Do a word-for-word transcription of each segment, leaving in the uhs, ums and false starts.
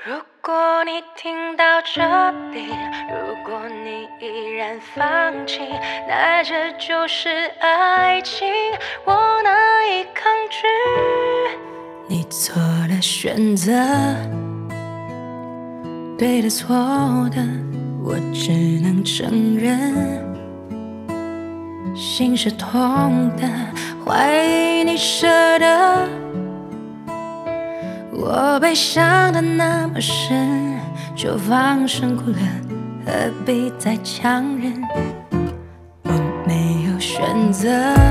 如果你听到这里，如果你依然放弃，那这就是爱情，我难以抗拒。你做的选择，对的错的，我只能承认。心是痛的，怀疑你舍得。我被伤得那么深，就放声哭了，何必再强忍？我没有选择，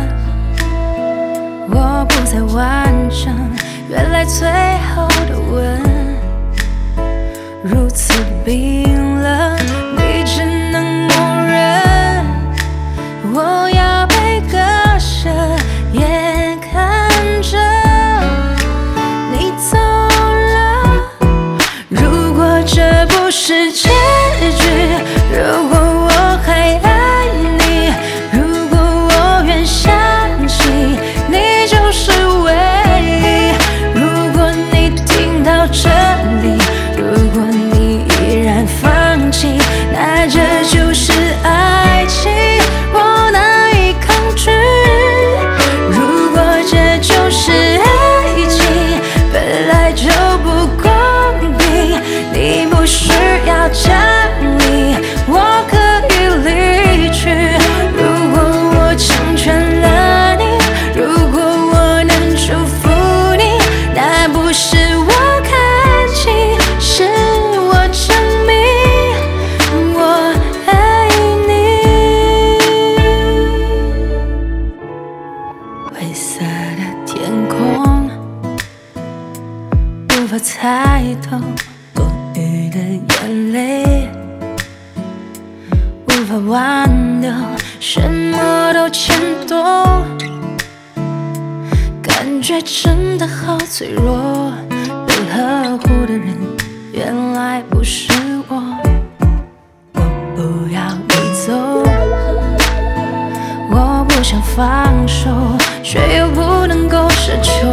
我不再完整。原来最后的吻如此冰冷，你只能默认。我要被割舍，眼看着你走了。如果这不是结局，如果我还爱你，如果我愿相信你就是唯一。如果你听到这里，如果你依然放弃，那这就是爱情，我难以抗拒。如果这就是爱情，本来就不公平，你不需要讲理，我可以离去。如果我成全了你，如果我能祝福你，那不是我看清，是我证明我爱你。灰色的天空，无法猜透多余的眼泪，无法挽留，什么都牵动，感觉真的好脆弱。被呵护的人原来不是我，我不要你走，我不想放手，却又不能够奢求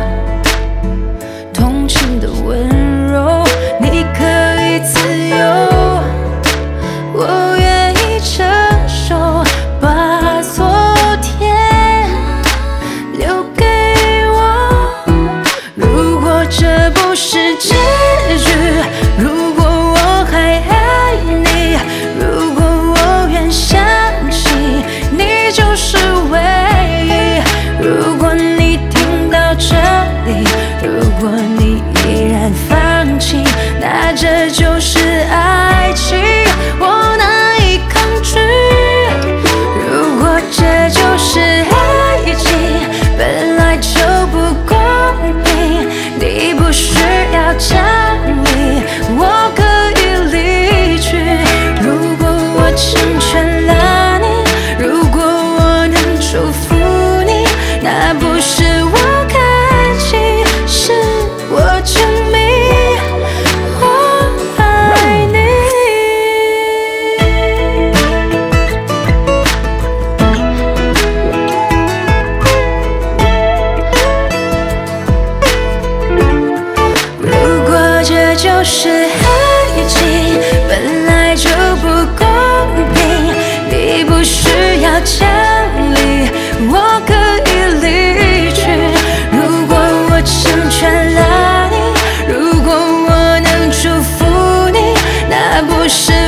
同情的温柔。你可以自由，我愿意承受，把昨天留给我。如果这不是结局，如果我还爱你，如果我愿相信你就是唯一。如果你听到这里，如果你依然放弃，那这就是爱情，我难以抗拒。如果这就是爱情，本来就不公平，你不需要讲理，我可以离去。如果我成全了你，如果我能祝福你，那不是我看清，是我证明我爱你。如果这就是爱情，本来就不公平，你不需要讲理，我可以离去。如果我成全了你，如果我能祝福你，那不是